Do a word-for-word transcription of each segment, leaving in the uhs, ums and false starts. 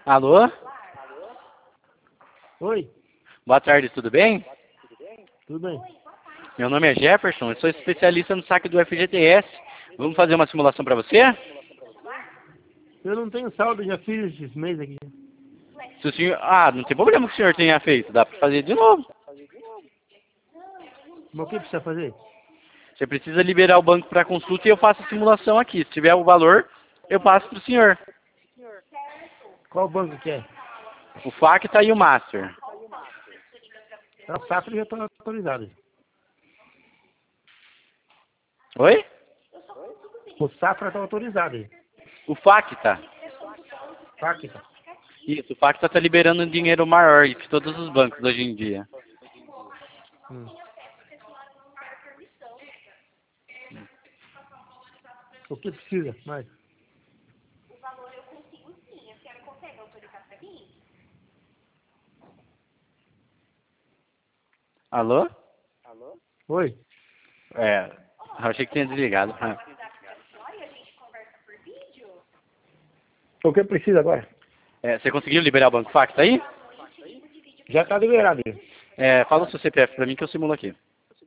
Alô? Oi, Boa tarde, tudo bem? tudo bem? Meu nome é Jefferson, eu sou especialista no saque do F G T S. Vamos fazer uma simulação para você? Eu não tenho saldo, já fiz esses meses aqui. Se o senhor... Ah, não tem problema que o senhor tenha feito, dá para fazer de novo. Mas o que precisa fazer? Você precisa liberar o banco para consulta e eu faço a simulação aqui. Se tiver o valor, eu passo para o senhor. Qual banco que é? O Facta e o Master. O Safra já está autorizado. Oi? O Safra está autorizado. O Facta. Facta. Isso, o Facta está liberando dinheiro maior que todos os bancos hoje em dia. Hum. O que precisa mais? Alô? Oi. É, eu achei que tinha desligado. Ah. O que precisa agora? É, você conseguiu liberar o banco Facta aí? Já está liberado. É, fala o seu C P F para mim que eu simulo aqui.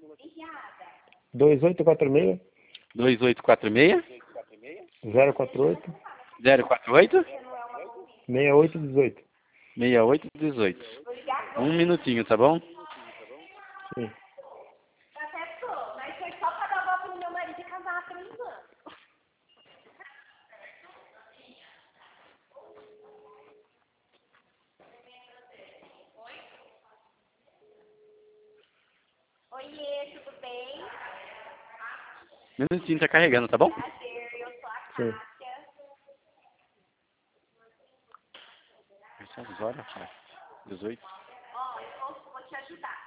dois oito quatro seis, dois oito quatro seis, zero quatro oito, zero quatro oito, seis oito um oito. seis oito um oito. Um minutinho, tá bom? Sim. Mas foi só para dar volta no meu marido e casar há três anos. Oiê, tudo bem? Um minutinho, tá carregando, tá bom? Prazer, eu sou a Sim. Cássia. Essas horas, cara. dezoito. Ó, eu vou, vou te ajudar.